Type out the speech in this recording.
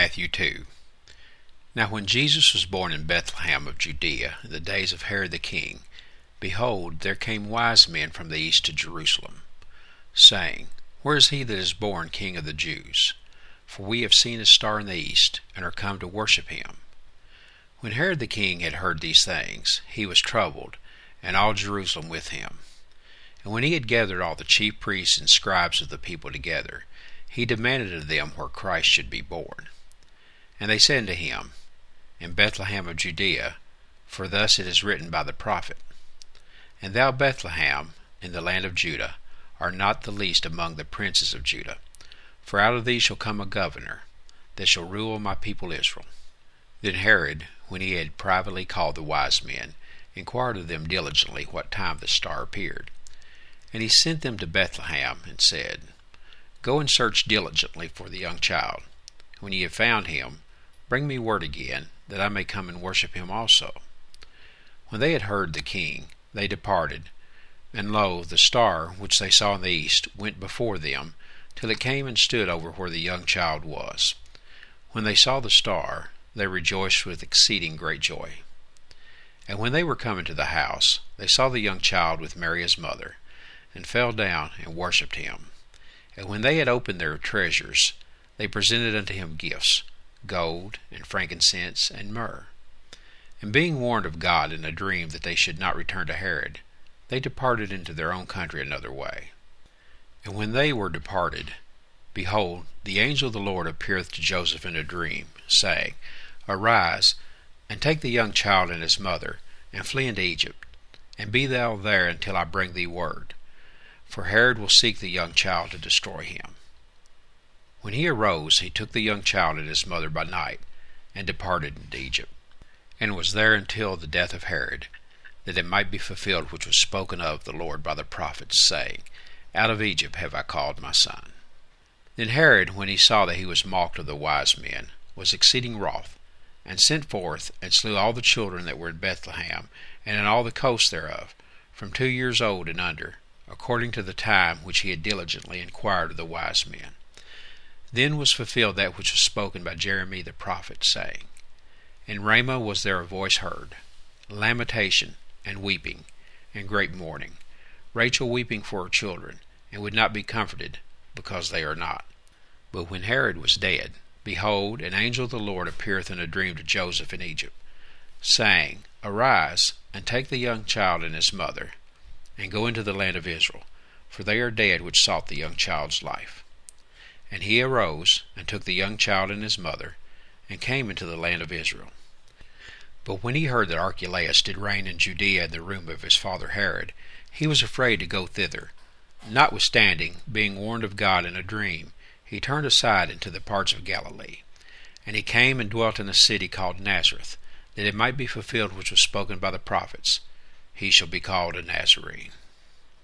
Matthew 2. Now when Jesus was born in Bethlehem of Judea, in the days of Herod the king, behold, there came wise men from the east to Jerusalem, saying, Where is he that is born King of the Jews? For we have seen his star in the east, and are come to worship him. When Herod the king had heard these things, he was troubled, and all Jerusalem with him. And when he had gathered all the chief priests and scribes of the people together, he demanded of them where Christ should be born. And they said unto him, In Bethlehem of Judea, for thus it is written by the prophet, And thou, Bethlehem, in the land of Judah, art not the least among the princes of Judah, for out of thee shall come a governor, that shall rule my people Israel. Then Herod, when he had privately called the wise men, inquired of them diligently what time the star appeared. And he sent them to Bethlehem, and said, Go and search diligently for the young child. When ye have found him, bring me word again, that I may come and worship him also. When they had heard the king, they departed, and lo, the star which they saw in the east went before them, till it came and stood over where the young child was. When they saw the star, they rejoiced with exceeding great joy. And when they were come into the house, they saw the young child with Mary his mother, and fell down and worshipped him. And when they had opened their treasures, they presented unto him gifts, gold, and frankincense, and myrrh. And being warned of God in a dream that they should not return to Herod, they departed into their own country another way. And when they were departed, behold, the angel of the Lord appeareth to Joseph in a dream, saying, Arise, and take the young child and his mother, and flee into Egypt, and be thou there until I bring thee word. For Herod will seek the young child to destroy him. When he arose, he took the young child and his mother by night, and departed into Egypt, and was there until the death of Herod, that it might be fulfilled which was spoken of the Lord by the prophets, saying, Out of Egypt have I called my son. Then Herod, when he saw that he was mocked of the wise men, was exceeding wroth, and sent forth, and slew all the children that were in Bethlehem, and in all the coasts thereof, from 2 years old and under, according to the time which he had diligently inquired of the wise men. Then was fulfilled that which was spoken by Jeremy the prophet, saying, In Ramah was there a voice heard, lamentation, and weeping, and great mourning, Rachel weeping for her children, and would not be comforted, because they are not. But when Herod was dead, behold, an angel of the Lord appeareth in a dream to Joseph in Egypt, saying, Arise, and take the young child and his mother, and go into the land of Israel, for they are dead which sought the young child's life. And he arose, and took the young child and his mother, and came into the land of Israel. But when he heard that Archelaus did reign in Judea in the room of his father Herod, he was afraid to go thither. Notwithstanding, being warned of God in a dream, he turned aside into the parts of Galilee. And he came and dwelt in a city called Nazareth, that it might be fulfilled which was spoken by the prophets, He shall be called a Nazarene.